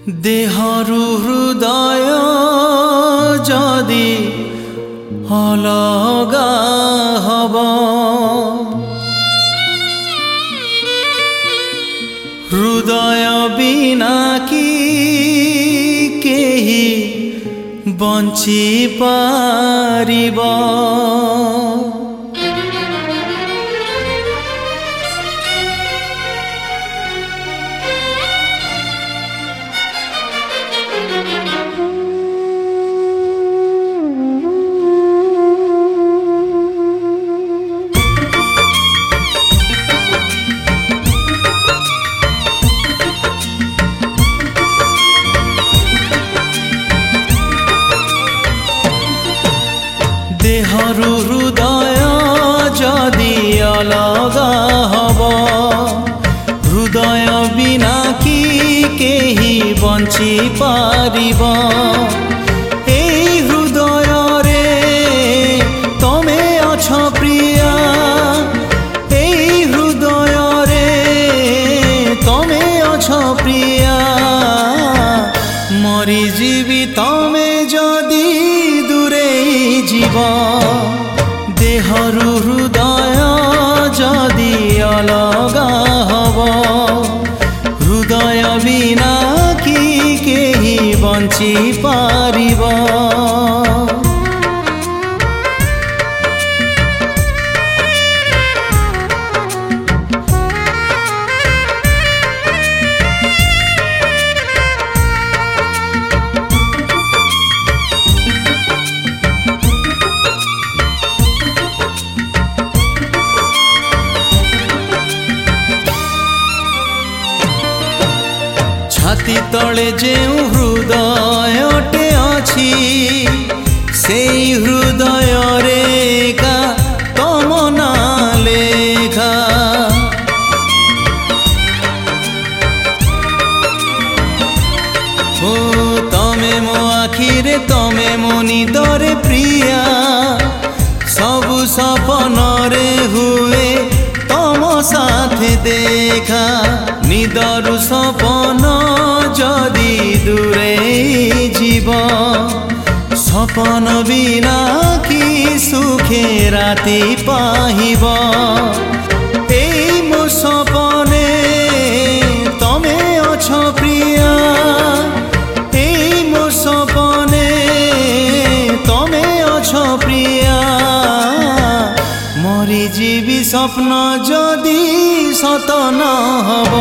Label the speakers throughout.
Speaker 1: देहरु हृदय जदि अलगा हब हृदय बिना कि केही बंची पारिब। देहरु हृदय जदि अलगा हब हृदय बिना कि केही बंची पारिब। एई हृदय रे तमे अछ प्रिया एई हृदय रे तमे अछ प्रिया मरी जीवी तमे जदि दूरे जीव। देहरु हृदय जदि अलगा हब हृदय बिना कि केही बंची पारिब। छाती तले जेउ हृदयटे अछि सेई हृदय रेखा तम ना लेखा। ओ तमे मो आखिरे तमे मो निदरे प्रिया सबु सपन रे हुए तम साथे देखा। निदरु सपन जदि दूरे जीव सपन बिना कि सुखे राति पाहिब। एई मो सपने तमे अछ प्रिया एई मो सपने तमे अछ प्रिया मरी जीवी स्वप्न जदि सत न हब।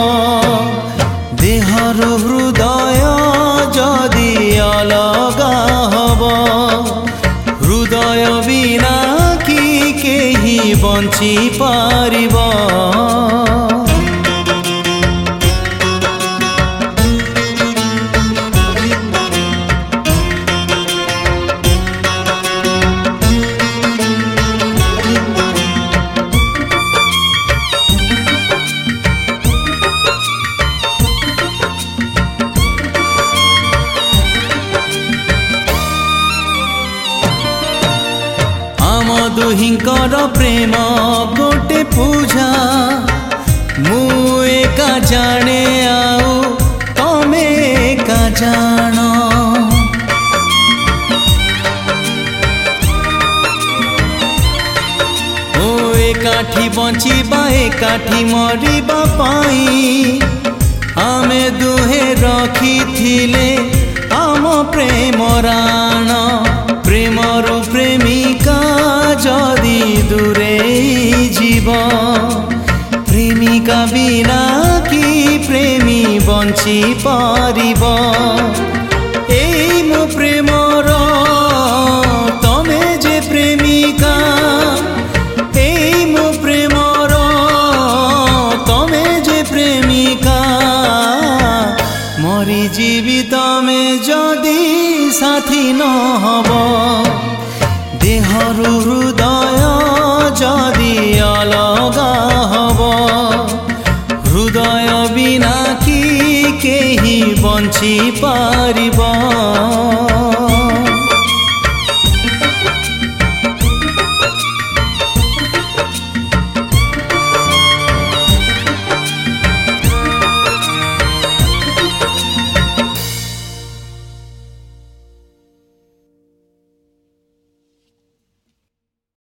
Speaker 1: देहरु हृदय जदि अलगा हब हृदय बिना कि केही बंची पारिब। दुहिंकर प्रेम गोटे पूजा मु एका जाने आउ तमे एका जान। ओ एकाठी बंचिबा एकाठी मरिबा पाई आमे दुहे रखिथिले आम प्रेम राण। प्रेमरु प्रेमिका जदि दूरे जीव प्रेमिका बिना कि प्रेमी बंची पारिब। एई मो प्रेमर तमे जे प्रेमिका एई मो प्रेमर तमे जे प्रेमिका मरी जीवी तमे जदि साथी न हब। देहरु हृदय जदि अलगा हब हृदय बिना कि केही बंची पारिब।